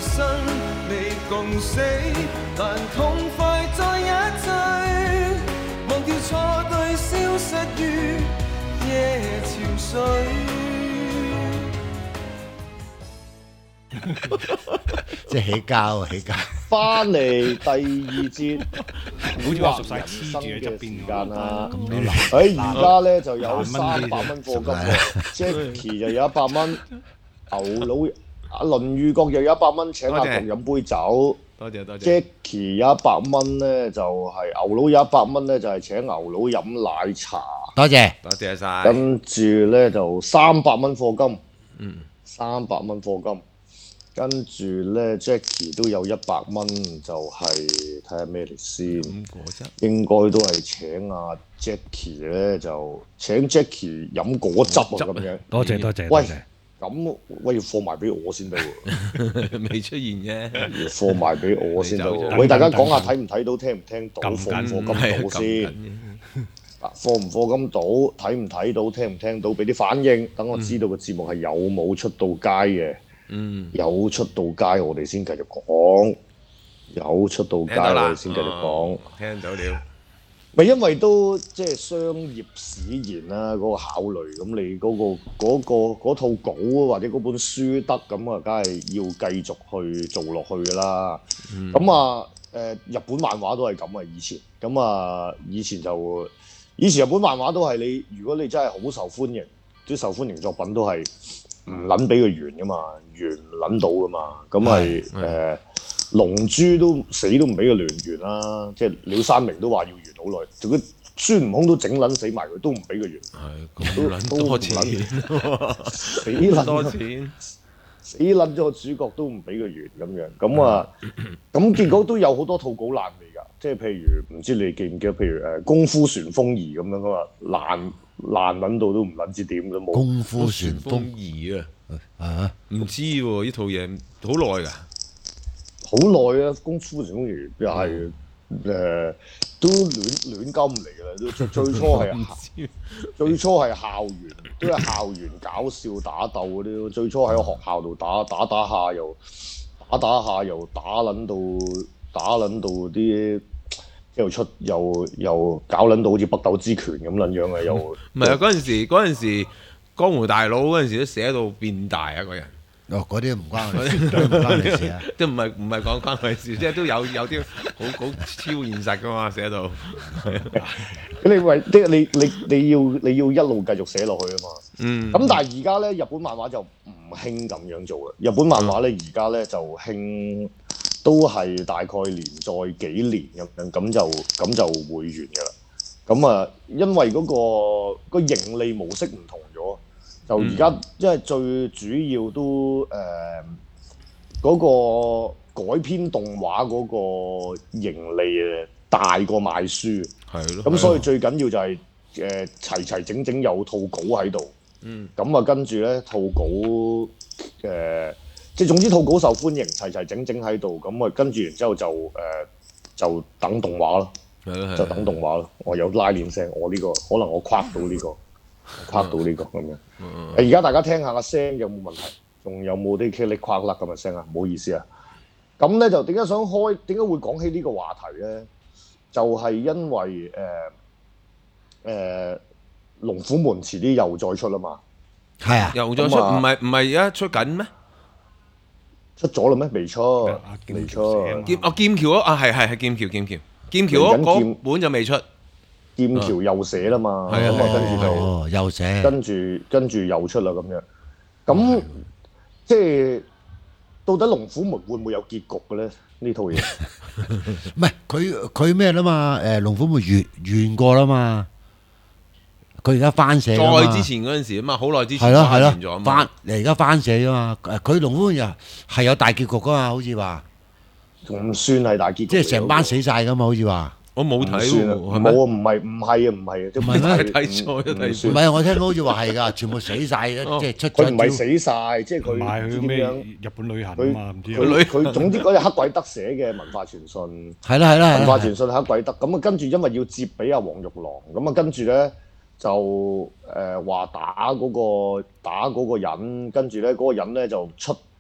生未共死，但痛快在一起，忘掉錯對，消失於夜潮水。 即係起交，起交。 翻嚟第二節， 好似話熟晒黐住新嘅喺側邊時間啦。 咁都難。 喺而家咧就有難蚊 300蚊課金喎，Jackie 就有100蚊，牛佬阿倫裕國又有100蚊請阿多謝局飲杯酒。 多謝多謝。 Jackie 有100蚊咧，就係牛佬有100蚊咧，就係請牛佬飲奶茶。 多謝。 多謝晒。 跟住咧就300蚊課金， 嗯， 300蚊課金。跟住咧 Jackie 都有100蚊，就係睇下咩嚟先。 咁果汁。 應該都係請阿 Jackie 咧，就請 Jackie 飲果汁啊咁樣。 多謝多謝喂多謝。 咁喂要放埋俾我先得喎， 未出現啫。 要放埋俾我先得喎。 你走咗喂，大家講下睇唔睇到，聽唔聽到， 撳課唔緊課金到先？課唔課金到，睇唔睇到，聽唔聽到，俾啲反應，等我知道個節目係有冇出到街嘅。 嗯。 有出到街，我哋先繼續講。有出到街， 聽到啦。 我哋先繼續講。 聽到了。 咪因為都即係商業使然啦，嗰個考慮，咁你嗰套稿或者嗰本書得咁啊，梗係要繼續去做落去㗎啦。咁啊日本漫畫都係咁啊，以前咁啊，以前日本漫畫都係你，如果你真係好受歡迎，啲受歡迎作品都係唔撚俾佢完㗎嘛，完唔撚到㗎嘛，咁係龍珠都死都唔俾佢完啦，即係鳥山明都話要完好耐，仲佢孫悟空都整撚死埋佢，都唔俾佢完， 係咁撚多錢， 死撚多錢。 死撚咗個主角都唔俾佢完咁樣，咁啊，咁結果都有好多套稿爛尾㗎，即係譬如唔知你記唔記得，譬如功夫旋風兒咁樣㗎嘛，爛撚到都唔撚知點都冇。 功夫旋風風兒啊， 啊！ 唔知喎，呢套嘢好耐㗎。 好耐啊！功夫旋風兒又係都亂金嚟㗎啦，都最初係校園，都係校園搞笑打鬥嗰啲，最初喺個學校度打下又打撚到啲，又出又搞撚到好似北斗之拳咁撚樣嘅又。 唔係啊！嗰陣時江湖大佬嗰陣時都寫到變大啊！個人。 哦，嗰啲唔關我事，都唔關你事啊！ 都唔係講關佢事，即係都有啲好超現實噶嘛，寫到。 咁你為即係你要一路繼續寫落去啊嘛。咁但係而家咧，日本漫畫就唔興咁樣做嘅。日本漫畫咧而家咧就興都係大概連載幾年咁樣，咁就會完㗎啦。咁啊，因為個盈利模式唔同咗。就而家，因為最主要都嗰個改編動畫嗰個盈利大過賣書， 係咯。 咁所以最緊要就係齊整整有套稿喺度，咁啊跟住咧套稿即係總之套稿受歡迎，齊整整喺度，咁啊跟住然之後就等動畫咯，就等動畫咯。我有拉鏈聲，我呢個可能我跨到呢個。跨到呢個咁樣，而家大家聽下個聲有冇問題？仲有冇啲茄哩跨甩咁嘅聲啊？唔好意思啊。咁咧就點解會講起呢個話題咧？就係因為龍虎門遲啲又再出啦嘛。 係啊， 又再出，唔係而家出緊咩？ 出咗啦咩？未出， 劍橋寫啊嘛劍橋啊，係劍橋嗰本就未出。 劍橋又寫啦嘛， 係啊咁啊跟住就又寫， 跟住又出啦咁樣。咁即係到底龍虎門會唔會有結局嘅咧？呢套嘢唔係佢咩啦嘛？龍虎門完過啦嘛，佢而家翻寫㗎嘛。 再之前嗰陣時啊嘛，好耐之前係完咗咯， 啊嘛。 而家翻寫㗎嘛。佢龍虎門又係有大結局㗎嘛？好似話， 唔算係大結局， 即係成班死晒㗎嘛？好似話。 我冇睇算啦， 喎，係咪？ 冇啊，唔係啊， 唔係咩睇錯咗睇錯唔係，我聽講好似話係㗎，全部死晒嘅，即係出佢唔係咗招。 死晒，即係佢唔係唔知佢咩點樣。 日本旅行啊嘛，唔知佢總之嗰隻黑鬼德寫嘅文化傳信， 係啦文化傳信黑鬼德咁啊，跟住因為要接俾阿黃玉郎，咁啊跟住咧就話打嗰個人，跟住咧嗰個人咧就出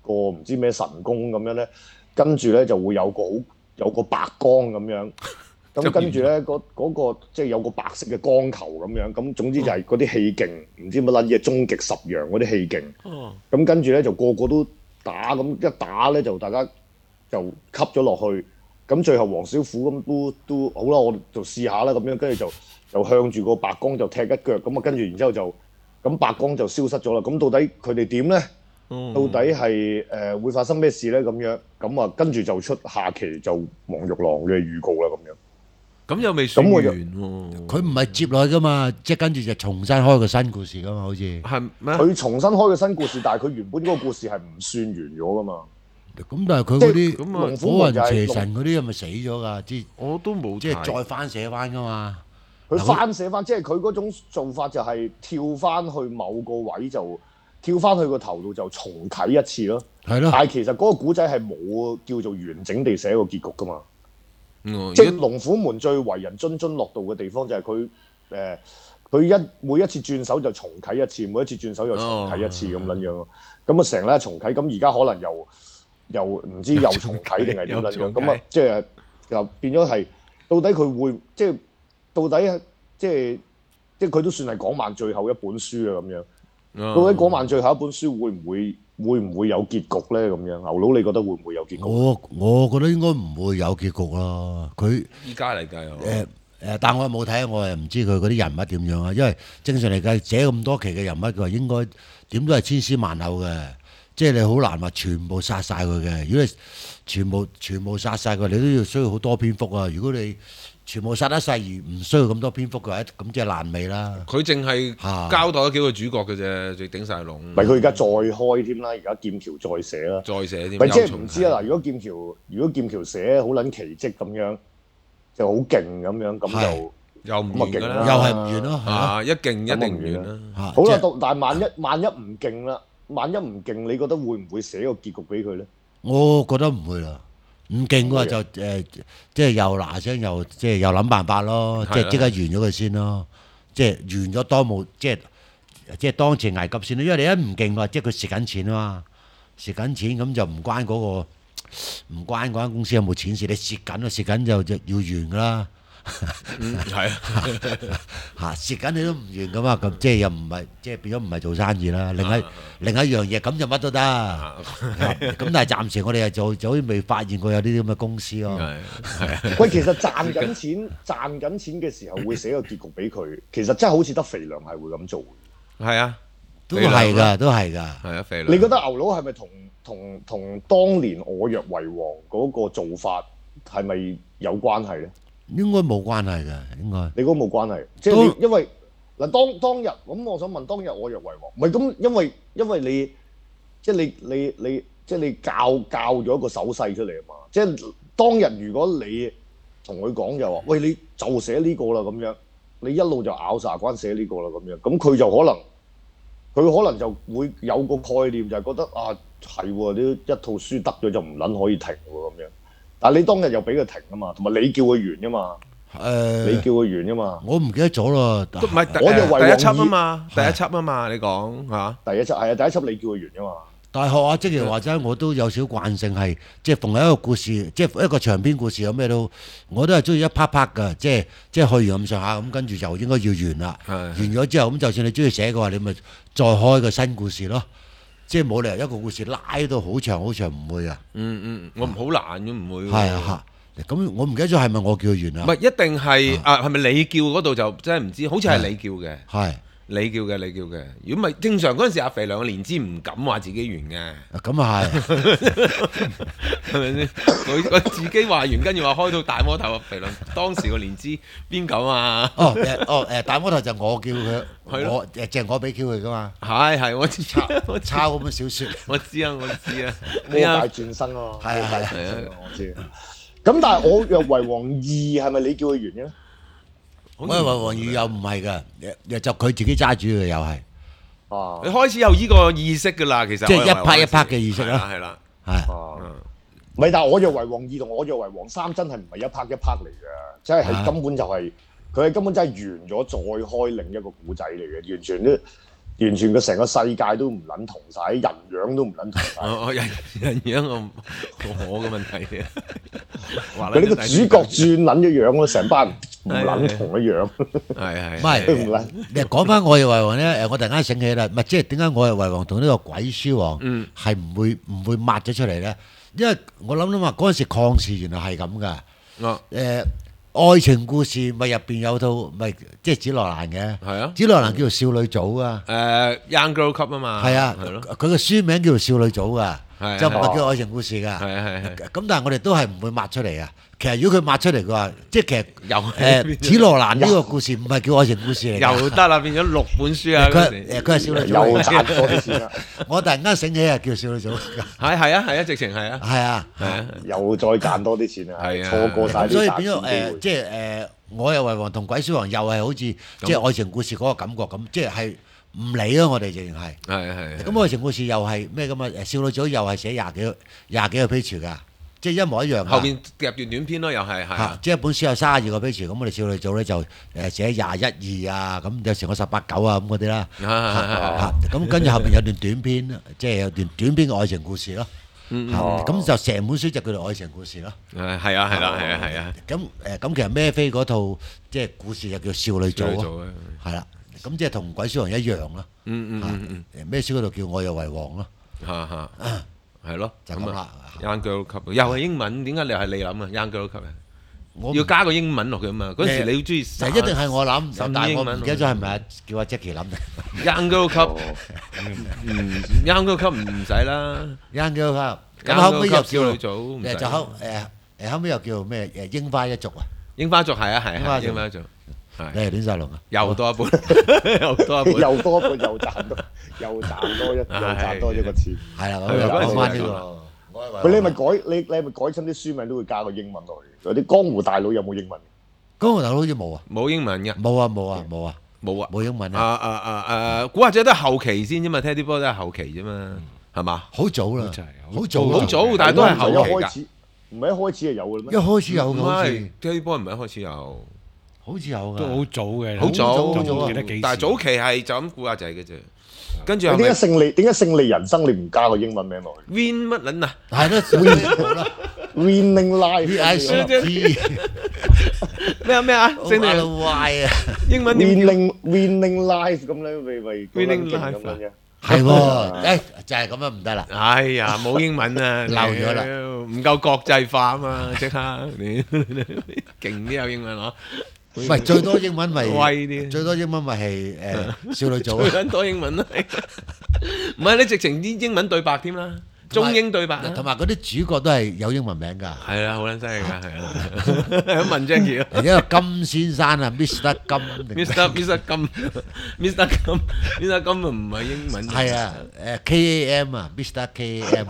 個唔知咩神功咁樣咧，跟住咧就會有個白光咁樣。咁跟住咧，嗰個即係有個白色嘅光球咁樣，咁總之就係嗰啲氣勁，唔知乜撚嘢終極十陽嗰啲氣勁。咁跟住咧就個個都打，咁一打咧就大家就吸咗落去。咁最後黃小虎咁都好啦，我就試下啦咁樣，跟住就向住個白光就踢一腳，咁啊跟住然之後就咁白光就消失咗啦。咁到底佢哋點咧？到底係會發生咩事咧？咁樣咁啊跟住就出下期就黃玉郎嘅預告啦咁樣。 咁又未算完喎， 佢唔係接落去噶嘛，即係跟住就重新開個新故事噶嘛，好似係咩？ 佢重新開個新故事，但係佢原本嗰個故事係唔算完咗噶嘛。 咁但係佢嗰啲咁啊火雲邪神嗰啲係咪死咗㗎？即我都冇係睇再翻寫翻㗎嘛。 佢翻寫翻，即係佢嗰種做法就係跳翻去某個位就跳翻去個頭度就重啟一次咯。 係咯。 但係其實嗰個古仔係冇叫做完整地寫個結局㗎嘛。即係龍虎門最為人津津樂道嘅地方就係佢每一次轉手就重啟一次，每一次轉手又重啟一次咁撚樣咯。咁啊成日重啟，咁而家可能又唔知又重啟定係點撚樣，咁啊即係又變咗係到底佢會即係到底即係佢都算係港漫最後一本書啊咁樣。到底港漫最後一本書會唔會有結局咧？咁樣牛佬，你覺得會唔會有結局？ 我覺得應該唔會有結局咯。佢依家嚟計但我又冇睇，我又唔知佢嗰啲人物點樣啊。因為正常嚟計寫咁多期嘅人物，佢話應該點都係千絲萬縷嘅，即係你好難話全部殺晒佢嘅。如果你全部殺晒佢，你都要需要好多篇幅啊。如果你全部殺得晒而唔需要咁多篇幅嘅話，咁即係爛尾啦。 佢淨係交代咗幾個主角嘅啫，最頂晒籠。 唔係佢而家再開添啦，而家劍橋再寫啦， 再寫添。 咪即係唔知啊嗱，如果劍橋寫好撚奇蹟咁樣，就好勁咁樣，咁就又唔完㗎啦， 又係唔完咯。 啊，一勁一定唔完啦。 好啦，但係萬一唔勁啦，萬一唔勁，你覺得會唔會寫個結局俾佢咧？ 我覺得唔會啦。唔勁嘅話就即係又嗱聲又即係又諗辦法咯，即係即刻完咗佢先咯，即係完咗當務即係當前危急先咯。因為你一唔勁嘅話，即係佢蝕緊錢啊嘛，蝕緊錢咁就唔關嗰間公司有冇錢事，你蝕緊就要完㗎啦。 係嚇蝕緊你都唔完㗎嘛，咁即係又唔係即係變咗唔係做生意啦。另一樣嘢咁就乜都得。咁但係暫時我哋就好似未發現過有呢啲咁嘅公司咯。 喂，其實賺緊錢嘅時候會寫個結局俾佢，其實真係好似得肥良係會咁做。 係啊， 都係㗎。係啊，肥良。 你覺得牛佬係咪同當年我若為王嗰個做法係咪有關係咧？ 應該冇關係㗎，應該。 你覺得冇關係，即係你因為嗱當日咁，我想問當日我若為王，唔係咁，因為你即係你教咗一個手勢出嚟啊嘛，即係當日如果你同佢講就話，喂，你就寫呢個啦咁樣，你一路就咬晒關寫呢個啦咁樣，咁佢可能就會有個概念就係覺得啊係喎，呢一套書得咗就唔撚可以停喎咁樣。但係你當日又俾佢停啊嘛，同埋你叫佢完啫嘛。你叫佢完啫嘛。 我唔記得咗咯。 都唔係第一輯啊嘛，第一輯啊嘛，你講嚇。 第一輯係啊，第一輯你叫佢完啫嘛。 但係學阿即係話齋，我都有少慣性係，即係逢係一個故事，即係一個長篇故事有咩都，我都係中意一 part 㗎，即係去完咁上下咁，跟住就應該要完啦。完咗之後咁，就算你中意寫嘅話，你咪再開個新故事咯。即係冇理由一個故事拉到好長，唔會啊。 我唔好難咁唔會。 係啊，咁我唔記得咗係咪我叫佢完啊？ 唔係一定係係咪你叫嗰度就真係唔知，好似係你叫嘅。 係你叫嘅。如果唔係正常嗰陣時，阿肥良嘅連枝唔敢話自己完嘅。 咁啊係， 係咪先？佢自己話完，跟住話開到大魔頭，肥良當時個連枝邊敢啊？ 大魔頭就我叫佢，我淨我俾 Q 佢噶嘛。 係我知抄咁嘅小説。 我知啊。 魔界轉生咯。 係啊， 我知。咁但係我若為王2係咪你叫佢完嘅咧？ 我若為王2又唔係㗎，就佢自己揸主嘅又係。 你開始有呢個意識㗎啦，其實。 即係一 part 嘅意識啦。 係啦。 唔係，但係我若為王2同我若為王3真係唔係一 part 嚟嘅，即係根本就係佢係根本真係完咗再開另一個古仔嚟嘅，完完全個成個世界都唔撚同晒，人樣都唔撚同晒。 人樣我嘅問題嘅。 佢呢個主角轉撚一樣咯，成班人唔撚同一樣。 係唔係唔撚你講翻我嘅為王咧，我突然間醒起啦，唔係即係點解我嘅為王同呢個鬼書王係唔會抹咗出嚟咧？因為我諗嘛，嗰陣時抗視原來係咁噶。愛情故事咪入邊有套咪即係紫羅蘭嘅， 係啊， 紫羅蘭叫做少女組啊。 Young Girl Club 啊嘛。 係啊， 係咯。 佢個書名叫做少女組噶， 係就唔係叫愛情故事噶。 係係係。 咁但係我哋都係唔會抹出嚟啊。其實如果佢抹出嚟嘅話，即係其實又紫羅蘭呢個故事唔係叫愛情故事嚟㗎。 又得啦，變咗6本書啊！ 佢係少女組又嚟賺多啲錢啦， 我突然間醒起啊，叫少女組。 係啊，直情係啊。 係啊， 係啊。 又再賺多啲錢啊！ 係啊錯過晒所以變啲賺錢機咗會。 即係我又為王同鬼書王又係好似即係愛情故事嗰個感覺咁，即係唔理咯，我哋淨係。 係。 咁愛情故事又係咩咁啊？少女組又係寫廿幾個 page 㗎，即係一模一樣㗎。 後邊夾段短篇咯，又係係。 即係一本書有32個 page，咁我哋少女組咧就寫21、2啊，咁有時我18、9啊咁嗰啲啦。咁跟住後邊有段短篇，即係有段短篇嘅愛情故事咯。咁就成本書就叫做愛情故事咯。 係啊，係啊。 咁其實孭飛嗰套即係故事就叫少女組咯。係啦，咁即係同鬼書王一樣咯。孭書嗰度叫我又為王咯。 係咯， 就咁啦。 Young Girl Club 又係英文，點解你係你諗啊？Young Girl Club 要加個英文落去啊嘛！嗰時你好中意就一定係我諗，但係我唔記得咗係咪叫阿 Jackie 諗嘅。 Young Girl Club Young Girl Club 唔使啦。 Young Girl Club 咁後尾又叫少女組， 就後尾又叫咩櫻花一族啊？ 櫻花族係啊，櫻花族。 你係亂晒龍啊！ 又多一半，又多一半， 又多一半，又賺多一個錢。 係啦，咁又講翻呢個。 你係咪改親啲書名都會加個英文落去？有啲江湖大佬有冇英文？ 江湖大佬好似冇啊， 冇英文嘅。 冇英文啊！ 古惑仔都係後期先啫嘛，Teddy Boy都係後期啫嘛，係嘛？ 好早啦， 好早，但係都係後期㗎。 唔係一開始係有嘅咩？ 一開始有嘅好似 ，Teddy Boy 唔係一開始有， 好似有㗎， 都好早嘅， 好早， 唔記得幾時。 但係早期係就咁古惑仔嘅啫。跟住點解勝利人生你唔加個英文名落去 ？Win 乜撚啊？ 係咯 ，Winning Life。 咩啊？勝利壞啊！ 英文點 ？Winning Life 咁咧，咪 Winning Life 咁樣嘅。 係喎，就係咁樣唔得啦。 哎呀，冇英文啊， 漏咗啦， 唔夠國際化啊嘛，即刻你勁啲有英文嗬。 唔係最多英文咪威啲， 最多英文咪係少女組。 最多英文啦，唔係你直情啲英文對白添啦，中英對白， 同埋嗰啲主角都係有英文名㗎。 係啊，好撚犀利㗎，係啊。問 Jackie 啊， 一個金先生啊，Mr. 金 ，Mr. 金唔係英文。 係啊，KAM 啊，Mr. KAM。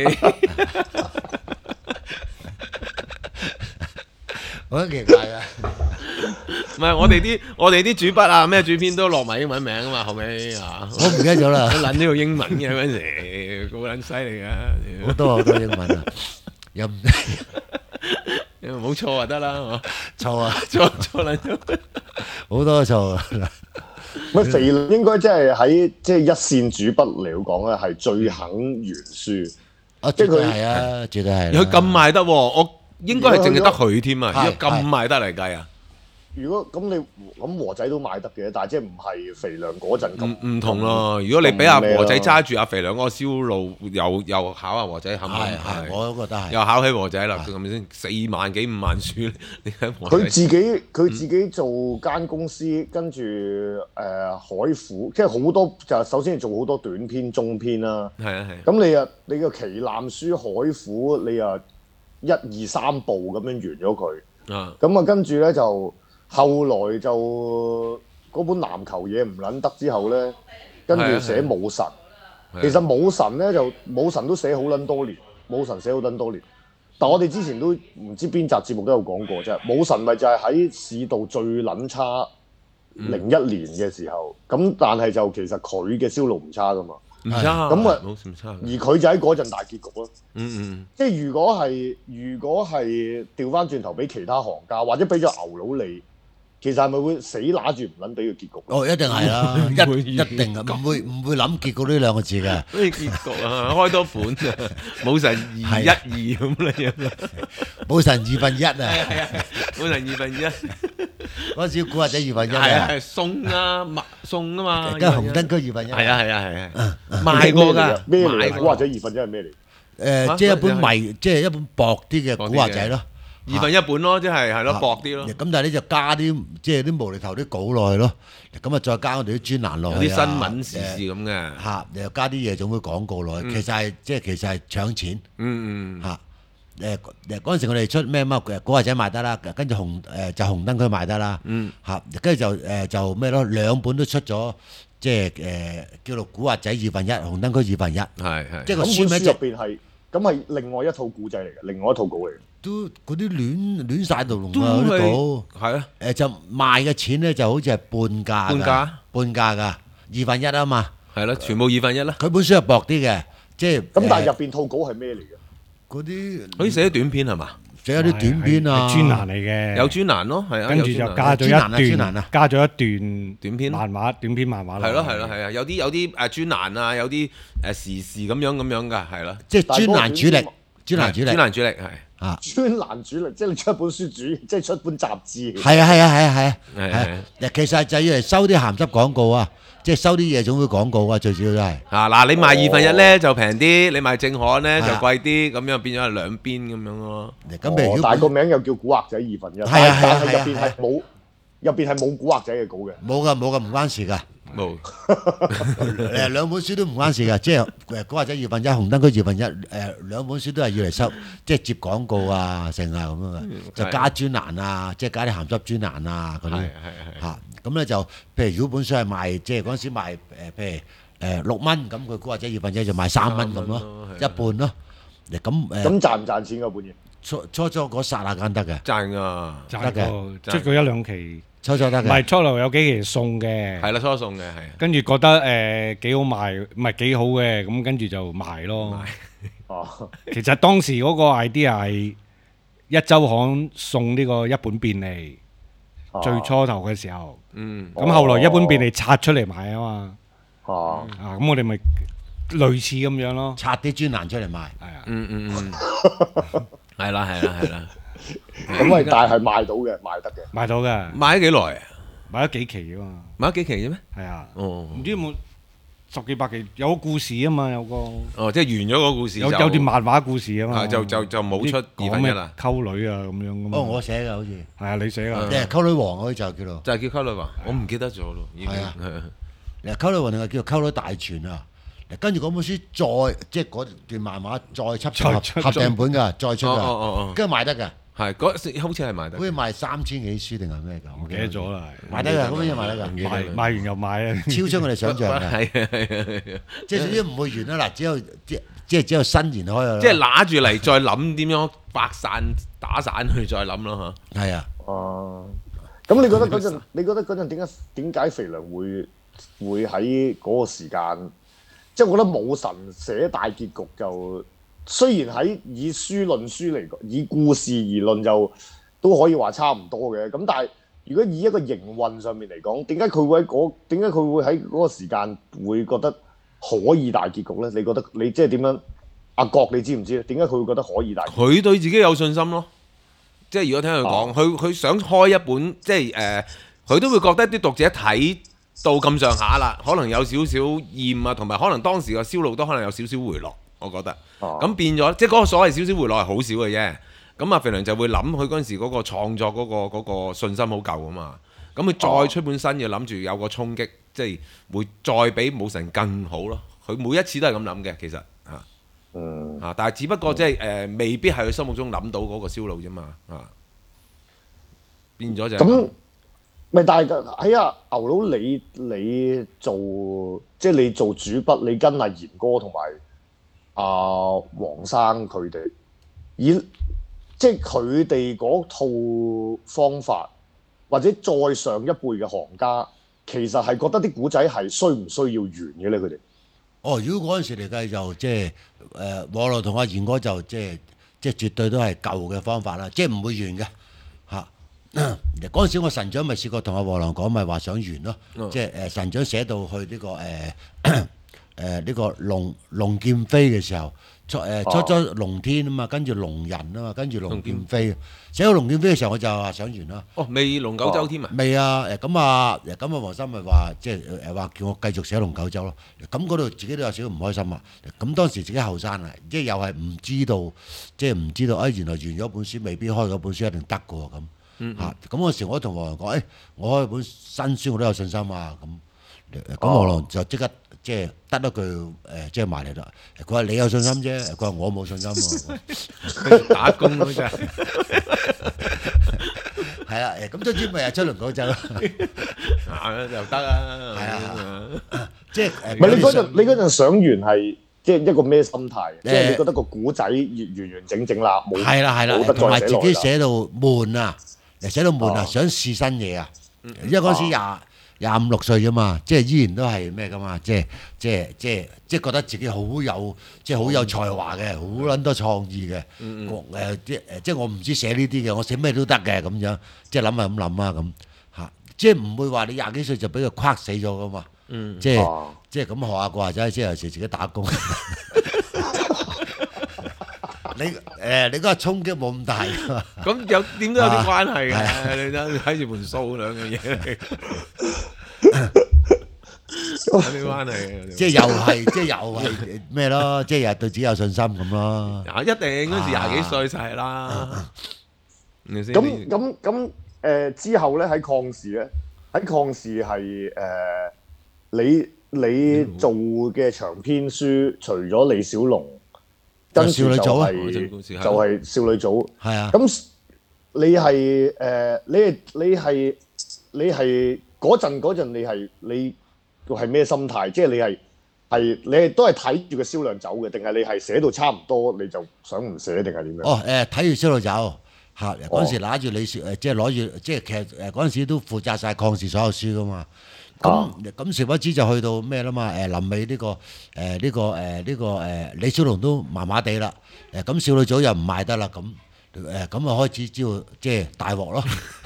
好奇怪啊！ 唔係我哋啲主筆啊，咩主編都落埋英文名啊嘛，後尾啊， 我唔記得咗啦。 都撚呢個英文嘅嗰陣時，好撚犀利㗎。 好多英文啊，又唔冇錯就得啦， 錯啊， 錯撚咗， 好多錯。 咪肥倫應該即係喺即係一線主筆嚟講咧，係最肯原書。 即係佢係啊，絕對係。 佢咁賣得喎，我應該係淨係得佢添啊！如果咁賣得嚟計啊！ 如果咁和仔都買得嘅，但係即係唔係肥良嗰陣咁唔同咯。如果你俾阿和仔揸住阿肥良嗰個銷路，又考阿和仔，係咪？ 係，我都覺得係。 又考起和仔啦，係咪先？4萬幾5萬書，你睇和仔。佢自己做間公司，跟住海虎，即係好多就首先做好多短篇、中篇啦。 係啊係。 咁你個旗艦書海虎，你啊1、2、3部咁樣完咗佢。咁啊跟住咧就。後來就嗰本籃球嘢唔撚得之後咧，跟住寫武神。其實武神咧就武神都寫好撚多年，武神寫好撚多年。但我哋之前都唔知邊集節目都有講過啫。武神咪就係喺市道最撚差01年嘅時候，咁但係就其實佢嘅銷路唔差噶嘛。 唔差， 咁啊， 冇唔差。 而佢就喺嗰陣大結局咯。即係如果係調翻轉頭俾其他行家，或者俾咗牛佬你。 其實係咪會死揦住唔撚俾個結局？ 哦，一定係啦， 會一定啊，唔會諗結局呢兩個字嘅。 咩結局啊？開多款啊！武神212咁樣， 武神1/2啊！ 係啊，武神2/1， 嗰陣時古惑仔1/2啊， 係啊係送啊送啊嘛， 跟紅燈區1/2。 係啊係啊係啊，賣過㗎， 咩嚟㗎？ 買過古惑仔2/1係咩嚟？ 即係一本即係一本薄啲嘅古惑仔咯。 2/1本咯，即係咯，薄啲咯。 咁但係咧就加啲即係啲無厘頭啲稿落去咯。咁啊再加我哋啲專欄落去有啲新聞時事咁嘅。 嚇，又加啲夜總會廣告落去，其實係搶錢。嚇。嗰陣時我哋出咩古惑仔賣得啦，跟住就紅燈區賣得啦。嚇，跟住就咩咯，兩本都出咗，即係叫做古惑仔1/2，紅燈區1/2。 係即係個咁本書書名入邊係咁係另外一套故仔嚟嘅，另外一套稿嚟嘅。 都嗰啲亂晒龍龍啊！嗰啲稿係啊， 就賣嘅錢咧就好似係半價㗎，1/2啊嘛。 係咯，全部1/2啦。 佢本書係薄啲嘅，即係咁但係入邊套稿係咩嚟嘅？ 嗰啲好似寫啲短篇係嘛？ 寫咗啲短篇啊， 係專欄嚟嘅， 有專欄咯，係啊。 跟住就加咗一段，加咗一段短篇短篇漫畫。 係咯係咯係啊，有啲專欄啊，有啲時事咁樣㗎，係咯。 即係專欄主力，專欄主力係。 啊！ 專欄主力，即係你出一本書即係出本雜誌。 係啊！ 係。 其實就要嚟收啲鹹濕廣告啊，即係收啲夜總會廣告啊，最主要都係。 嗱，你賣1/2咧就平啲，你賣正刊咧就貴啲，咁樣變咗係兩邊咁樣咯。 咁譬如但係個名又叫古惑仔1/2，但係入邊係冇古惑仔嘅稿嘅。 冇㗎，唔關事㗎。 冇， 兩本書都唔關事㗎，即係古惑仔1/2，紅燈區1/2，兩本書都係要嚟收，即係接廣告啊，成啊咁樣嘅，就加專欄啊，即係加啲鹹濕專欄啊嗰啲嚇。咁咧就譬如如果本書係賣，即係嗰陣時賣譬如6蚊，咁佢古惑仔1/2就賣3蚊咁咯，一半咯。 咁賺唔賺錢嗰本嘢？ 初嗰剎那間得嘅， 賺㗎， 賺過出過1-2期。 初得嘅， 唔係初頭有幾期送嘅， 係啦，初送嘅係。 跟住覺得幾好賣，唔係幾好嘅，咁跟住就賣咯。 哦， 其實當時嗰個 idea 係一週刊送呢個一本便利，最初頭嘅時候。咁後來一本便利拆出嚟賣啊嘛。咁我哋咪類似咁樣咯。 拆啲專欄出嚟賣。 係啊。 係啦。 咁但係賣到嘅，賣得嘅， 賣到嘅， 賣咗幾耐啊？ 賣咗幾期啊嘛， 賣咗幾期啫咩？ 係啊， 唔知有冇10幾百期，有個故事啊嘛，有個即係完咗個故事， 有段漫畫故事啊嘛， 就冇出2/1啦， 溝女啊咁樣噶嘛。 我寫嘅好似係啊，你寫㗎， 即係溝女王嗰啲就叫做， 就係叫溝女王，我唔記得咗咯，已經係啊，溝女王定係叫做溝女大全啊？跟住嗰本書再即係嗰段漫畫再輯合訂本㗎，再出㗎，跟住賣得㗎。 係嗰時好似係賣得， 好似賣3000幾書定係咩㗎？ 唔記得咗啦， 賣得㗎，嗰本嘢賣得㗎， 賣完又賣啊， 超出我哋想象㗎。 係即係總之唔會完啦。嗱，只有伸延開㗎。 即係揦住嚟再諗點樣白散打散去再諗咯嚇。 係啊。 哦。咁你覺得嗰陣點解肥良會喺嗰個時間？即係我覺得武神寫大結局就。雖然喺以書論書嚟講，以故事而論就都可以話差唔多嘅。咁但係如果以一個營運上面嚟講，點解佢會喺嗰個時間會覺得可以大結局咧？你覺得你即係點樣？阿國你知唔知咧？點解佢會覺得可以大結局？ 佢對自己有信心咯。即係如果聽佢講，佢想開一本，即係佢都會覺得啲讀者睇到咁上下啦，可能有少少厭啊，同埋可能當時個銷路都可能有少少回落。我覺得，咁變咗，即係嗰個所謂少少回落係好少嘅啫。咁阿肥良就會諗佢嗰陣時嗰個創作嗰個信心好夠啊嘛。咁佢再出本新嘅，諗住有個衝擊，即係會再比武神更好咯。佢每一次都係咁諗嘅，其實但係只不過即係未必係佢心目中諗到嗰個銷路啫嘛。變咗就咁，咪但係喺阿牛佬你做即係你做主筆，你跟阿賢哥同埋。黃生佢哋即係佢哋嗰套方法，或者再上一輩嘅行家，其實係覺得啲古仔係需唔需要完嘅咧？佢哋如果嗰陣時嚟計就即係我來同阿賢哥就即係絕對都係舊嘅方法啦，即係唔會完嘅嚇。 嗰陣時我神長咪試過同阿黃良講，咪話想完咯，即係神長寫到去呢個呢個龍劍飛嘅時候，出咗龍天啊嘛，跟住龍人啊嘛，跟住龍劍飛，寫到龍劍飛嘅時候我就話想完啦。 哦，未龍九州添啊？ 未啊，咁啊黃生咪話即係話叫我繼續寫龍九州咯。咁嗰度自己都有少少唔開心啊。咁當時自己後生啊，即係又係唔知道，即係唔知道原來完咗本書未必開嗰本書一定得嘅喎咁。咁嗰時我都同黃良講，我開本新書我都有信心啊咁黃良就即刻即係得一句即係埋嚟啦。佢話你有信心啫，佢話我冇信心喎。 打工咯真係。 係啦，咁總之咪又出龍九州咯。 又得啊。 係啊，即係唔係你嗰陣想完係即係一個咩心態？即係你覺得個古仔完完整整啦，冇係啦， 冇得同埋再寫自己寫到悶啊，寫到悶啊，想試新嘢啊。因為嗰陣時25、26歲啫嘛，即係依然都係咩噶嘛，即係覺得自己好有即係好有才華嘅，好撚多創意嘅。即係我唔知寫呢啲嘅，我寫咩都得嘅咁樣，即係諗係咁諗啊咁嚇，即係唔會話你20幾歲就俾佢框死咗噶嘛。即係咁學下個話仔，即係有時自己打工。你嗰個衝擊冇咁大㗎嘛？ 咁點都有啲關係嘅，你睇住盤數兩樣嘢嚟，有啲關係嘅。 即係又係咩咯？即係又對自己有信心咁咯。 一定嗰時20幾歲就係啦。 咁之後咧喺抗時咧，喺抗時係你做嘅長篇書，除咗李小龍。跟住就係少女組， 係啊。 咁你係嗰陣你係咩心態？即係你係都係睇住個銷量走嘅，定係你係寫到差唔多你就想唔寫定係點樣？ 睇住銷路走嚇。嗰陣時攞住李小即係攞住即係其實嗰陣時都負責晒抗時所有書噶嘛。咁時不知就去到咩啦嘛？臨尾呢個李小龍都麻麻地啦。咁少女組又唔賣得啦。咁啊開始知道即係大鑊咯。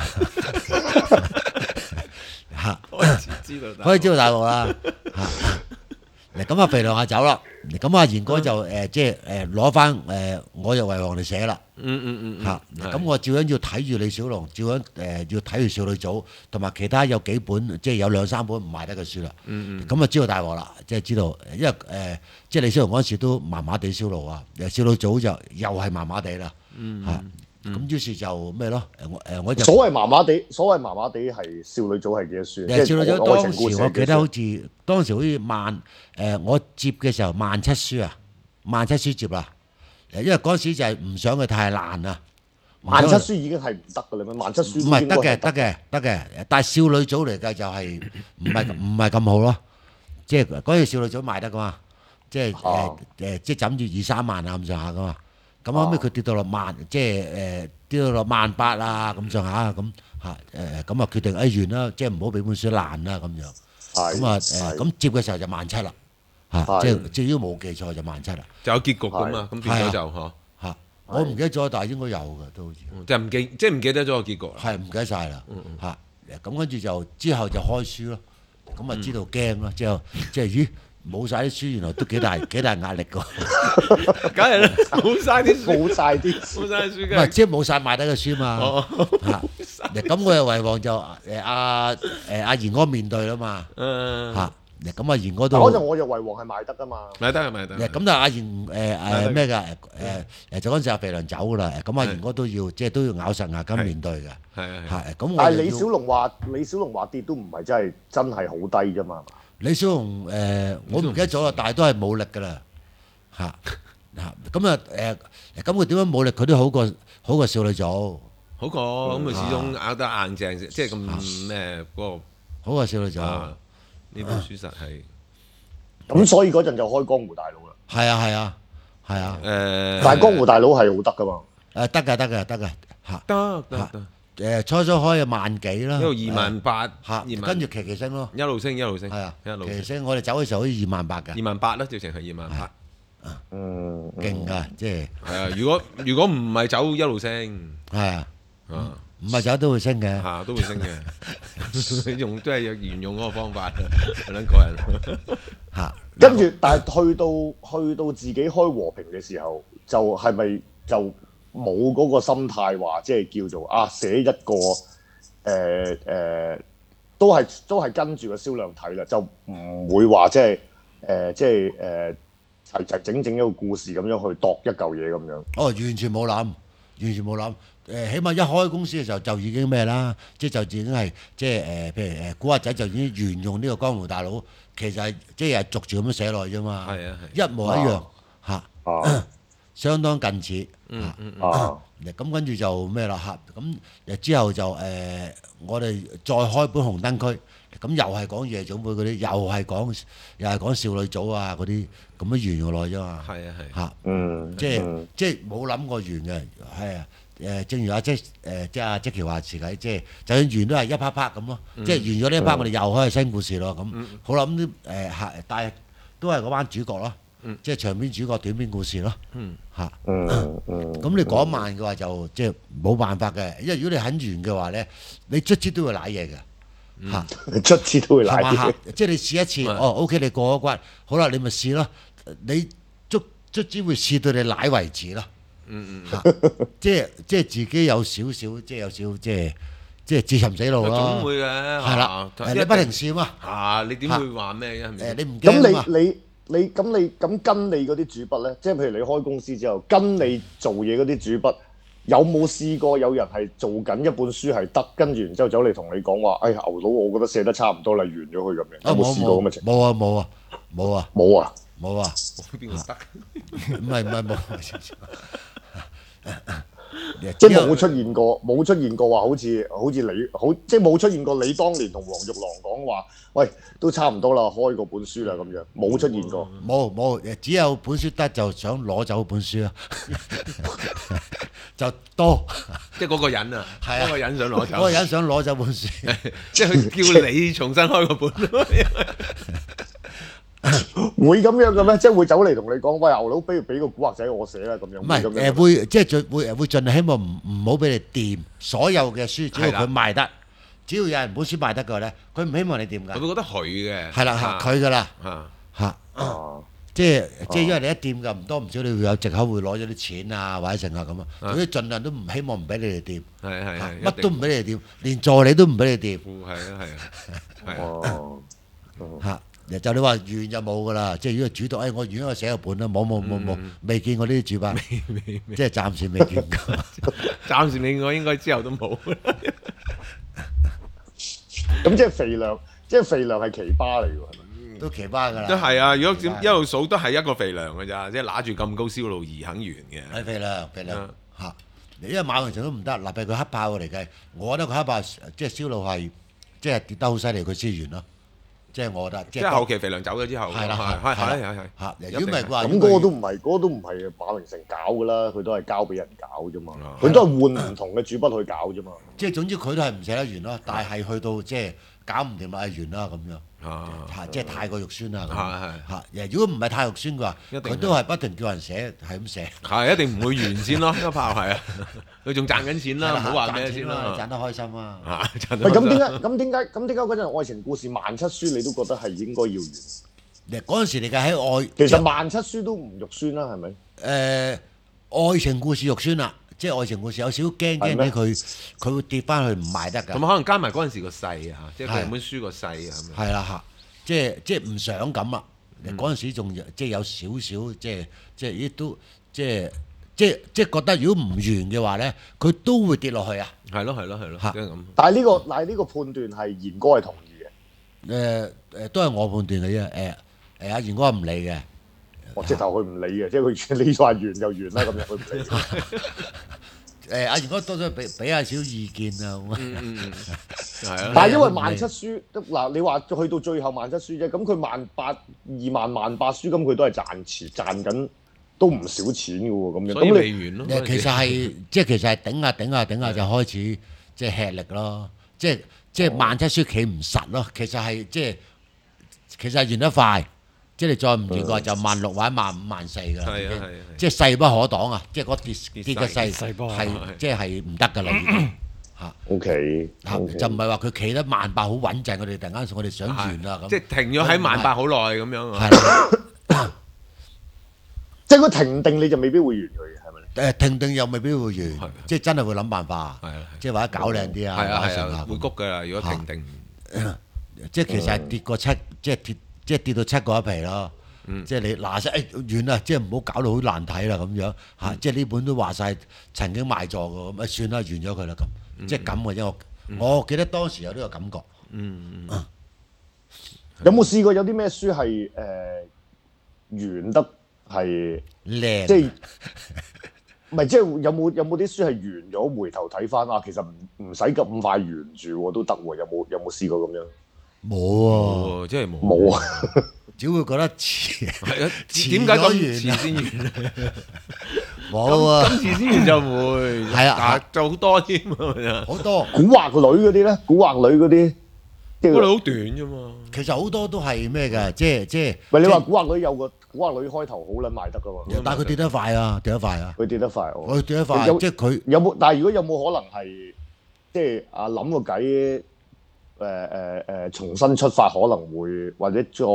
開始知道大鑊啦。咁肥良走啦。咁阿賢哥就即係攞翻我就為王嚟寫啦。咁我照樣要睇住李小龍，照樣要睇住少女組，同埋其他有幾本，即係有2、3本唔賣得嘅書啦。咁啊知道大鑊啦，即係知道，因為即係李小龍嗰陣時都麻麻地銷路啊，少女組就又係麻麻地啦。咁於是就咩咯？我就所謂麻麻地係少女組係幾多書？ 少女組當時我記得當時好似我接嘅時候17書啊，17書接啦。因為嗰陣時就係唔想佢太爛啊。 17書已經係唔得㗎啦咩？17書唔係得嘅，但係少女組嚟計就係唔係咁好咯。即係嗰陣少女組賣得㗎嘛，即係即係枕住2、3萬啊咁上下㗎嘛。咁後尾佢跌到落萬，即係跌到落18000啊咁上下咁嚇咁啊決定完啦，即係唔好俾本書爛啦咁樣。咁接嘅時候就17,000啦嚇，即係如果冇記錯就17,000啦。 就有結局㗎嘛，咁變咗就嚇。 我唔記得咗，但係應該有嘅都好似。 即係唔記得咗個結局。 係唔記得晒啦嚇。咁跟住就之後就開書咯。咁啊知道驚咯，即係咦？冇晒啲書，原來都幾大壓力㗎。 梗係啦，冇晒啲書。 唔係，即係冇晒賣得嘅書嘛。咁我又為王就阿賢哥面對啦嘛。咁阿賢哥都嗰陣我又為王係賣得㗎嘛。 賣得。 咁但係阿賢咩㗎？就嗰陣時阿肥良走㗎啦。咁阿賢哥都要咬實牙根面對㗎。 係。咁但係李小龍話跌都唔係真係好低啫嘛。 李小龍我唔記得咗啦，但係都係冇力㗎啦，咁咁佢點樣冇力？佢都好過少女組， 好過咁佢始終咬得硬淨，即係咁咩嗰個好過少女組。 呢本書實係咁，所以嗰陣就開江湖大佬啦。 係啊。 但係江湖大佬係好得㗎嘛？ 得㗎得。 初開啊1萬幾啦， 一路28,000 嚇，跟住期升咯， 一路升， 係啊，期升。我哋走嘅時候好似28,000㗎 ，28,000啦，直情係28,000。 勁㗎，即係。 係啊，如果唔係走一路升， 係啊， 唔係走都會升嘅。 嚇都會升嘅，用都係沿用嗰個方法，兩個人嚇。 跟住，但係去到自己開和平嘅時候，就係咪就冇嗰個心態話，即係叫做寫一個都係跟住個銷量睇啦，就唔會話即係齊整整一個故事咁樣去度一嚿嘢咁樣。 哦，完全冇諗，完全冇諗。起碼一開公司嘅時候就已經咩啦，即係就已經係即係譬如古惑仔就已經沿用呢個江湖大佬，其實係即係逐字咁樣寫落去啫嘛， 係啊一模一樣嚇，相當近似咁跟住就咩啦嚇，咁之後就我哋再開本紅燈區，咁又係講夜總會嗰啲，又係講少女組啊嗰啲，咁樣沿用落去啫嘛， 係啊嚇，即係冇諗過完嘅，係啊。正如即係阿積淇話自己，即係就算完都係一 part 咁咯，即係完咗呢一 part，我哋又開新故事咯。咁好啦，咁啲但係都係嗰班主角咯，即係長篇主角、短篇故事咯。嚇，咁你講慢嘅話就即係冇辦法嘅，因為如果你肯完嘅話咧，你卒之都會賴嘢嘅。嚇， 卒之都會賴嘢。 即係你試一次，OK，你過咗關，好啦，你咪試咯。你卒之會試到你賴為止咯。即係自己有少少，即係有少即係自尋死路咯。 總會嘅， 係啦，你不停試嘛。 你點會話咩嘅？ 你唔驚嘛？ 你跟你嗰啲主筆咧，即係譬如你開公司之後跟你做嘢嗰啲主筆，有冇試過有人係做緊一本書係得，跟住然之後走嚟同你講話，牛佬，我覺得寫得差唔多啦，完咗佢咁樣。有冇試過咁嘅情況？冇啊。 邊個得？ 唔係冇。即係冇出現過話好似你即係冇出現過你當年同黃玉郎講話，喂，都差唔多啦，開個本書啦咁樣，冇出現過。 冇，只有本書得就想攞走本書啊，就多。 即係嗰個人啊，嗰個人想攞走， 嗰個人想攞走本書， 即係佢叫你重新開個本。 會咁樣嘅咩？即係會走嚟同你講，喂，牛佬，不如俾個古惑仔我寫啦咁樣。 唔係會即係會盡量希望唔好俾你掂所有嘅書，只要佢賣得，只要有人本書賣得嘅話咧，佢唔希望你掂㗎。 佢會覺得佢嘅係啦，佢㗎啦嚇，即係因為你一掂㗎，唔多唔少你會有藉口會攞咗啲錢啊或者剩啊咁啊，佢盡量都唔希望唔俾你哋掂，乜都唔俾你哋掂，連助理都唔俾你掂。嚇。就你話完就冇㗎啦，即係如果主導，我完咗我寫個本啦，冇，未見過呢啲主筆，即係暫時未見過， 暫時未見過，應該之後都冇。 咁即係肥良係奇葩嚟㗎，係咪？ 都奇葩㗎啦。 都係啊！如果一路數都係一個肥良㗎咋，即係揦住咁高銷路而肯完嘅。 係肥良嚇，因為馬榮成都唔得，嗱譬如佢黑豹嚟計，我覺得佢黑豹即係銷路係即係跌得好犀利，佢先完咯。即係我覺得， 即係後期肥良走咗之後，係嚇。如果唔係話， 咁嗰個都唔係馬榮成搞㗎啦，佢都係交俾人搞啫嘛，佢都係換唔同嘅主筆去搞啫嘛。 即係總之佢都係唔寫得完咯，但係去到即係搞唔掂咪完啦咁樣。即係太過肉酸啦。如果唔係太肉酸嘅話，佢都係不停叫人寫，係咁寫。 係一定唔會完先咯，一炮係啊！佢仲賺緊錢啦，唔好話咩先啦， 賺得開心啊！ 咁點解嗰陣愛情故事萬七書你都覺得係應該要完？ 嗰陣時嚟計喺愛， 其實萬七書都唔肉酸啦，係咪？ 愛情故事肉酸啦，即係愛情故事有少少驚啲佢會跌翻去唔賣得㗎。 咁可能加埋嗰陣時個勢啊，即係佢本書個勢啊， 係啦嚇，即係唔想咁啦。嗰陣時仲即係有少少即係亦都即係覺得如果唔完嘅話咧，佢都會跌落去啊。 係咯，即係咁。 但係呢個判斷係賢哥係同意嘅。都係我判斷嘅啫。阿賢哥唔理嘅。 我直頭佢唔理嘅，即係佢你話完就完啦咁樣，佢唔理。 阿賢哥多咗俾下少意見啊。 但係因為萬七書嗱，你話去到最後萬七書啫，咁佢萬八書，咁佢都係賺緊都唔少錢嘅喎，咁樣。 所以未完咯。 其實係頂下就開始即係吃力咯，即係萬七書企唔實咯。其實係完得快。即係你再唔完嘅話，就16,000或者15,000、14,000㗎啦，即係勢不可擋啊！即係嗰跌嘅勢係即係唔得㗎啦，已經嚇。 OK， 就唔係話佢企得萬八好穩陣，我哋突然間我哋想完啦咁。 即係停咗喺萬八好耐咁樣。 係啦， 即係佢停定你就未必會完佢嘅，係咪咧？ 停定又未必會完，即係真係會諗辦法，即係或者搞靚啲啊， 係啊係啊啊，會谷㗎啦。如果停定， 即係其實係跌過七，即係跌到七個一皮咯。即係你嗱聲完啦，即係唔好搞到好難睇啦咁樣嚇。即係呢本都話晒曾經賣座嘅咁，算啦，完咗佢啦咁。即係咁嘅啫。我記得當時有呢個感覺。 有冇試過有啲咩書係完得係靚？ 即係唔係即係有冇啲書係完咗回頭睇翻啊？其實唔使咁快完住喎都得喎。有冇試過咁樣？ 冇啊， 即係冇。 冇啊！ 只會覺得遲。 係啊，點解咁遲先完？ 冇啊， 今次先完就會係啊， 就好多添啊， 好多古惑女嗰啲咧，古惑女嗰啲，即係嗰度好短啫嘛。 其實好多都係咩㗎？即係喂，你話古惑女有個古惑女開頭好撚賣得㗎嘛？ 但係佢跌得快啊，跌得快啊！ 佢跌得快， 佢跌得快，即係佢有冇？但係如果有冇可能係即係諗個計重新出發，可能會或者再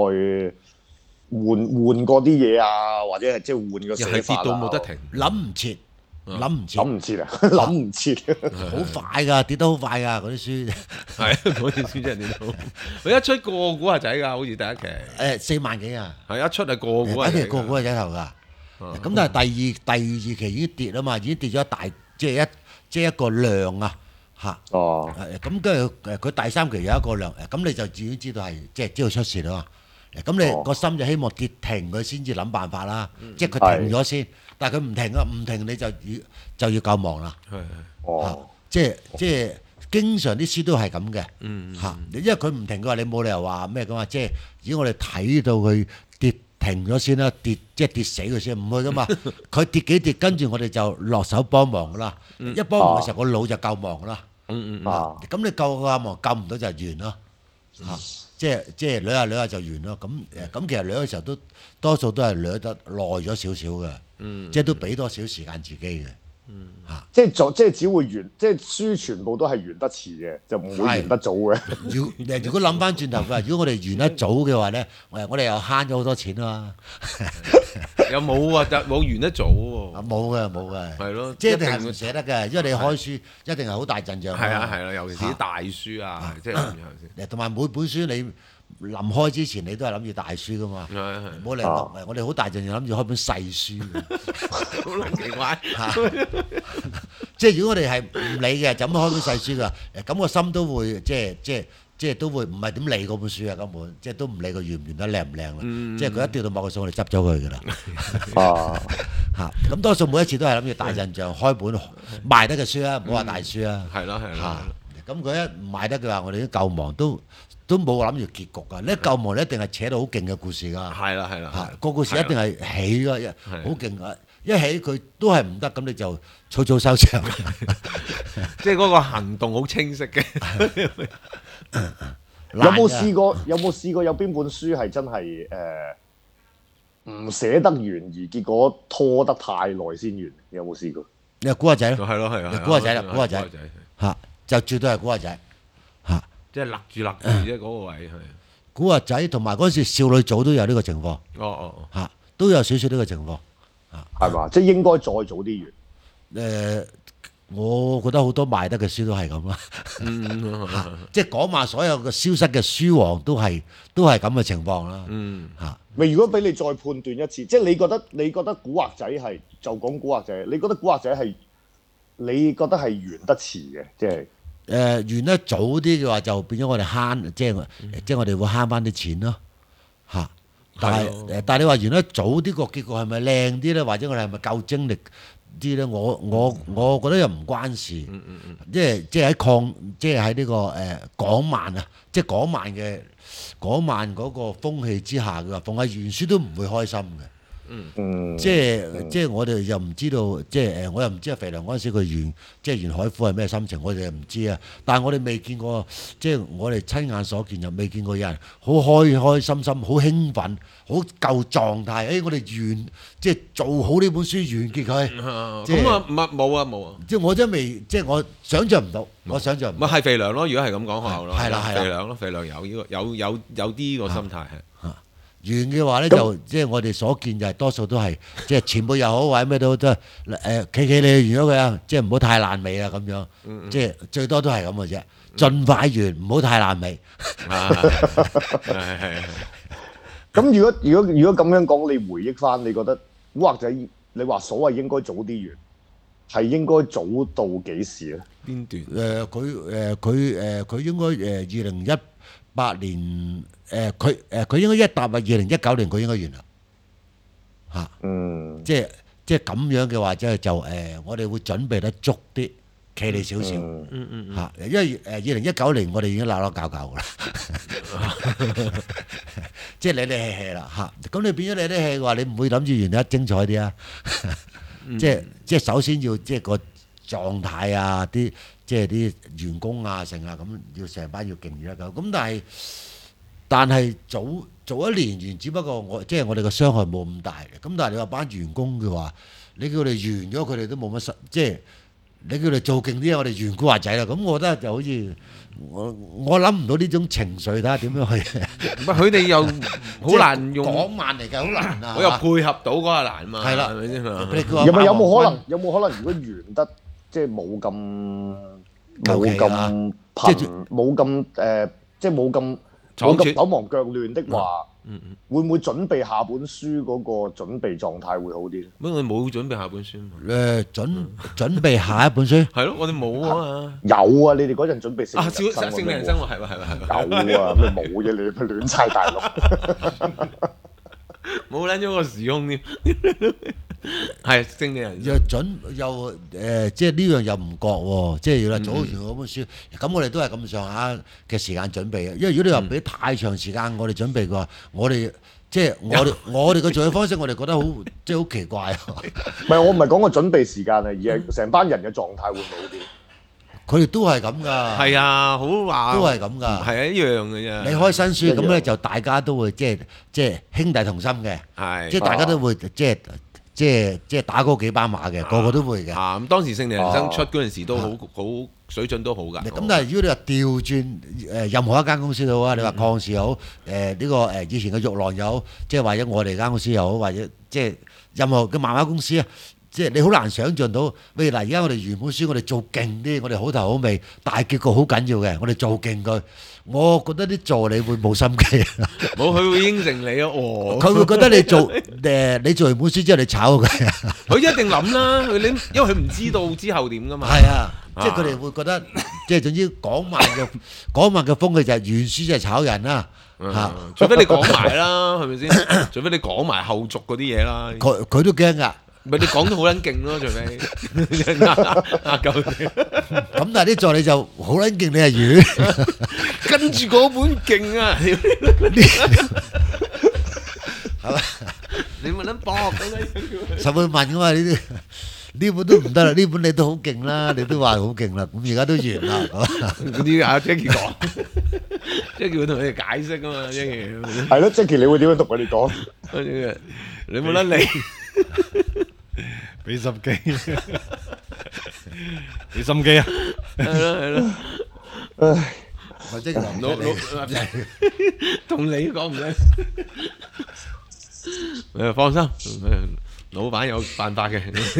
換過啲嘢啊，或者係即係換個寫法跌到冇得停， 諗唔切， 諗唔切啊，諗唔切， 好快㗎，跌得好快㗎嗰啲書。 係嗰啲書真係跌到，佢一出個古惑仔㗎，好似第一期 4萬幾啊！ 係一出係個古惑仔， 個古惑仔頭㗎。咁但係第二期已經跌啊嘛，已經跌咗一大，即係一個量啊嚇。 哦。 咁跟住佢第三期有一個量，咁你就已經知道係即係知道出事啦嘛。咁你個心就希望跌停佢先至諗辦法啦，即係佢停咗先，但係佢唔停啊，唔停你就要救亡啦。 哦。 即係經常啲書都係咁嘅嚇，因為佢唔停嘅話，你冇理由話咩嘅嘛。即係如果我哋睇到佢跌停咗先啦，即係跌死佢先，唔會噶嘛。佢跌幾跌，跟住我哋就落手幫忙噶啦。一幫忙嘅時候，個腦就救亡噶啦。咁你救個亡救唔到就完咯。即係掠下掠下就完咯。咁其實掠嘅時候都多數都係掠得耐咗少少嘅，即係都俾多少時間自己嘅。 即係只會完，即係書全部都係完得遲嘅，就唔會完得早嘅。 如果諗翻轉頭嘅話，如果我哋完得早嘅話咧，我哋又慳咗好多錢啊！ 有冇啊？冇完得早喎。 冇嘅。 係咯， 即係一定係唔捨得嘅，因為你開書一定係好大陣仗。 係啊，尤其是啲大書啊，即係咁樣先。 同埋每本書你臨開之前，你都係諗住大書噶嘛。冇理由我哋好大陣仗諗住開本細書。 好奇怪。 即係如果我哋係唔理嘅，就咁開本細書㗎，咁個心都會即係都會唔係點理嗰本書啊，根本即係都唔理佢完唔完得靚唔靚啦。即係佢一跌到某個數，我哋執咗佢㗎啦。咁多數每一次都係諗住大陣仗開本賣得嘅書啊，唔好話大書啊。 係咯。 咁佢一唔賣得嘅話，我哋啲救亡都冇諗住結局㗎。你一救亡，你一定係扯到好勁嘅故事㗎。 係啦。 個故事一定係起㗎，好勁㗎。一起佢都係唔得，咁你就草草收場。 即係嗰個行動好清晰嘅。 有冇試過有邊本書係真係唔寫得完，而結果拖得太耐先完？有冇試過？ 你係古惑仔咯， 係咯， 古惑仔啦，古惑仔嚇，就絕對係古惑仔嚇。 即係勒住啫，嗰個位係。 古惑仔同埋嗰陣時少女組都有呢個情況。嚇，都有少少呢個情況。 係嘛？即係應該再早啲完。我覺得好多賣得嘅書都係咁啦。即係講話所有嘅消失嘅書王都係咁嘅情況啦。 咪如果俾你再判斷一次，即係你覺得古惑仔係就講古惑仔，你覺得古惑仔係你覺得係完得遲嘅，即係完得早啲嘅話就變咗我哋慳，即係我哋會慳翻啲錢咯。嚇！但係你話完得早啲個結局係咪靚啲咧？或者我哋係咪夠精力啲咧？我覺得又唔關事。即係喺呢個港漫啊，即係港漫嗰個風氣之下嘅話，逢係原書都唔會開心嘅。 即係我哋又唔知道，即係我又唔知阿肥良嗰陣時佢袁海虎係咩心情，我哋又唔知啊。但係我哋未見過，即係我哋親眼所見又未見過有人好開開心心、好興奮、好夠狀態。我哋即係做好呢本書完結佢。 咁啊，冇啊。 即係我真未，即係我想像唔到，我想像唔到。 咪係肥良咯，如果係咁講學校咯， 係啦， 肥良咯，肥良有呢個有啲個心態係。 完嘅話咧就即係我哋所見就係多數都係即係前輩又好或者咩都企你完咗佢啊，即係唔好太爛尾啊咁樣，即係最多都係咁嘅啫，盡快完唔好太爛尾。 係。 咁如果咁樣講，你回憶翻，你覺得或者你話所謂應該早啲完，係應該早到幾時咧？ 邊段？ 佢應該2018年。佢應該2019年佢應該完啦，嚇，即係咁樣嘅話，即係就我哋會準備得足啲，企理少少，嚇，因為2019年我哋已經鬧鬧搞搞噶啦，即係你哋 hea 啦嚇，咁你變咗你啲 hea 嘅話，你唔會諗住完得精彩啲啊，即係首先要即係個狀態啊，即係啲員工啊成啊咁，要成班要勁啲啦咁，但係早一年完，只不過即係我哋個傷害冇咁大嘅。咁但係你話班員工嘅話，你叫佢哋完咗，佢哋都冇乜即係你叫佢哋做勁啲，我哋圓古惑仔啦。咁我覺得就好似我諗唔到呢種情緒，睇下點樣去。 唔係佢哋又好難用港漫嚟㗎，好難啊！ 我又配合到嗰個難嘛。 係啦， 係咪先？ 有冇可能？有冇可能？如果完得即係冇咁冇咁即係冇咁手忙腳亂的話，會唔會準備下本書嗰個準備狀態會好啲？ 乜我哋冇準備下本書嘛？ 準備下一本書係咯，我哋冇啊嘛。 有啊，你哋嗰陣準備聖美人生喎，係喎。 有啊，咩冇啫？你咪亂晒大陸， 冇撚咗個時空添。係聖美人生又即係呢樣又唔覺喎，即係要早完嗰本書，咁我哋都係咁上下嘅時間準備嘅。因為如果你話俾太長時間我哋準備嘅話，我哋即係我哋嘅做嘅方式，我哋覺得好即係好奇怪。 唔係我唔係講個準備時間啊，而係成班人嘅狀態會唔會好啲？ 佢哋都係咁噶。係啊，好話都係咁噶。 係啊，一樣嘅啫。 你開新書咁咧，就大家都會即係兄弟同心嘅，即係大家都會即係打嗰幾班馬嘅，個個都會嘅。 咁當時聖地人生出嗰陣時都好水準都好㗎。 咁但係如果你話調轉任何一間公司都好啊，你話抗視又好，呢個以前嘅玉郎又好，即係或者我哋間公司又好，或者即係任何嘅漫畫公司啊，即係你好難想像到。譬如嗱，而家我哋原本書我哋做勁啲，我哋好頭好尾，大結局好緊要嘅，我哋做勁佢。我覺得啲助理會冇心機， 冇佢會應承你咯。 佢會覺得你做完本書之後你炒佢， 佢一定諗啦。因為佢唔知道之後點噶嘛。 係啊，即係佢哋會覺得，即係總之港漫嘅風氣就係完書就係炒人啦。 除非你講埋啦，係咪先？除非你講埋後續嗰啲嘢啦。 佢都驚㗎。 唔係你講得好撚勁咯，除非夠嘅。 咁但係啲助理就好撚勁，你係魚， 跟住嗰本勁啊！ 係嘛？ 你咪撚搏咁樣。 實會問㗎嘛？呢本都唔得啦，呢本你都好勁啦，你都話好勁啦，咁而家都完啦。 嗰啲阿 Jackie 講，Jackie 會同你哋解釋啊嘛，Jackie。 係咯，Jackie 你會點樣同佢哋講？ 你冇得理。 俾心機，俾心機啊！ 係咯， 唉， 或者同你講唔使，誒放心，老闆有辦法嘅，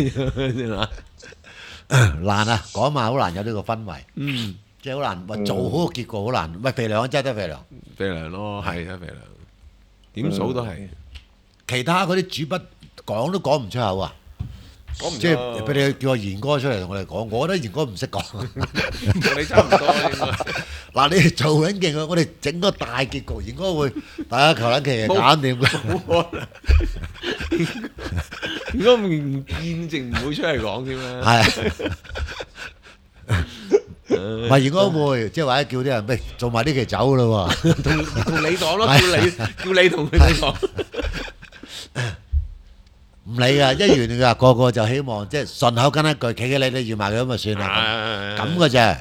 難啊，講埋好難有呢個氛圍，即係好難話做好個結果好難。喂，肥良真係得肥良， 肥良咯，係啊肥良，點數都係， 其他嗰啲主筆講都講唔出口啊！即係俾你叫阿賢哥出嚟同我哋講，我覺得賢哥唔識講， 同你差唔多應該。 嗱，你哋做緊勁啊！我哋整個大結局，賢哥會大家求撚其搞掂嘅。 冇可能，如果唔見證唔會出嚟講添啦。 係。唔係，賢哥會即係或者叫啲人喂做埋呢期走咯喎。 同你講咯，叫你同佢哋講。 唔理噶，一完噶個個就希望即係順口跟一句，企喺你都要埋佢咁就算啦，咁嘅啫。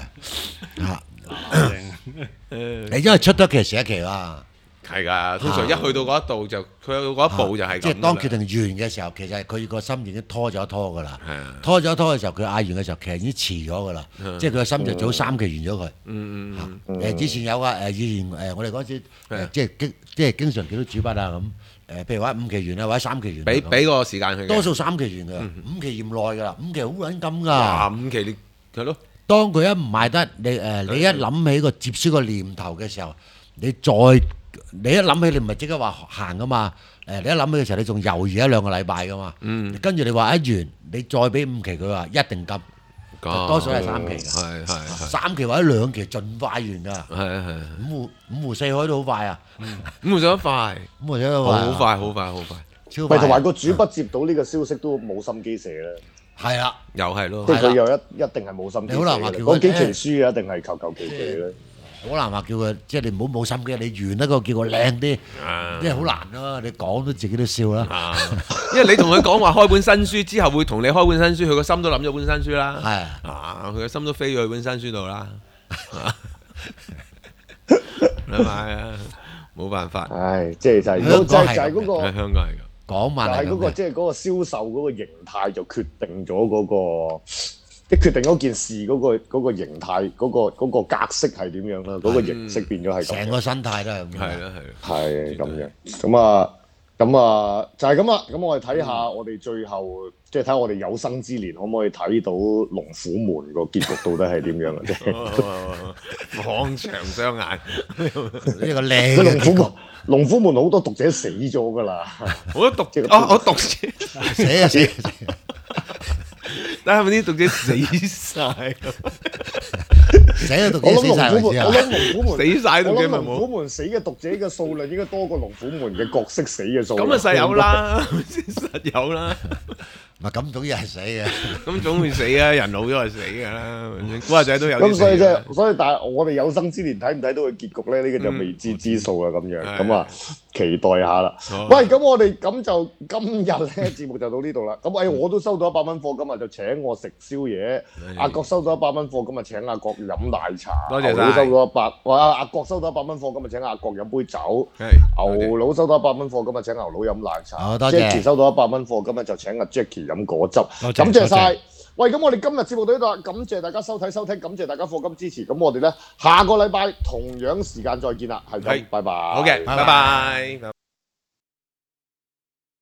你因為出得期時一期啦。 係㗎，通常一去到嗰一度就佢去到嗰一步就係咁。 即係當決定完嘅時候，其實佢個心已經拖咗拖㗎啦。拖咗拖嘅時候，佢嗌完嘅時候，其實已經遲咗㗎啦。即係佢個心就早3期完咗佢。之前有啊，以前我哋嗰陣時即係經常見到主筆啊咁。譬如話5期完啊，或者3期完。 俾個時間佢。 多數3期完㗎，5期嫌耐㗎啦，5期好撚金㗎。 5期你係咯。 當佢一唔賣得，你一諗起個接書個念頭嘅時候，你一諗起你唔係即刻話行噶嘛？你一諗起嘅時候，你仲猶豫1-2個禮拜噶嘛？跟住你話一完，你再俾5期佢話一定金，多數係3期㗎。係3期或者2期盡快完㗎。係5湖4海都好快啊！5湖4海快，5湖4海都快，好快，超快。 同埋個主筆接到呢個消息都冇心機寫啦。 係啦， 又係咯， 即係佢又一定係冇心機寫。好難話叫佢嗰幾期書一定係求其其咧。 好難話叫佢，即係你唔好冇心機，你完得個叫佢靚啲，因為好難咯。你講都自己都笑啦。 因為你同佢講話開本新書之後，會同你開本新書，佢個心都諗咗本新書啦。佢個心都飛咗去本新書度啦。係咪啊？冇辦法。 即係就係嗰個喺香港係咁。 講問係嗰個即係嗰個銷售嗰個形態就決定咗嗰個。即係決定嗰件事嗰個形態嗰個格式係點樣啦，嗰個形式變咗係咁。 成個生態都係咁。 係咁樣。咁啊就係咁啦。咁我哋睇下我哋最後即係睇下我哋有生之年可唔可以睇到龍虎門個結局到底係點樣嘅啫？ 放長雙眼呢個靚嘅龍虎門好多讀者死咗㗎啦， 好多讀者我讀者死。 但係咪啲讀者死晒？ 死咗讀者死晒， 我諗龍虎門死晒讀者咪冇。 龍虎門死嘅讀者嘅數量應該多過龍虎門嘅角色死嘅數量。 咁啊實有啦，實有啦。 唔係咁總要係死嘅， 咁總會死啊！人老咗係死㗎啦，古惑仔都有。 咁所以但係我哋有生之年睇唔睇到個結局咧？呢個就未知之數啦。咁樣咁啊，期待下啦。喂，咁我哋咁就今日咧節目就到呢度啦。咁我都收到100蚊貨，今日就請我食宵夜。阿國收到100蚊貨，今日請阿國飲奶茶。 多謝晒。 牛佬收到阿國收到100蚊貨，今日請阿國飲杯酒。牛佬收到100蚊貨，今日請牛佬飲奶茶。 多謝。 Jackie 收到100蚊貨，今日就請阿 Jackie飲果汁。感謝晒。喂，咁我哋今日節目到呢度啦，感謝大家收睇收聽，感謝大家課金支持。咁我哋咧下個禮拜同樣時間再見啦，係咁，拜拜。 好嘅，拜拜。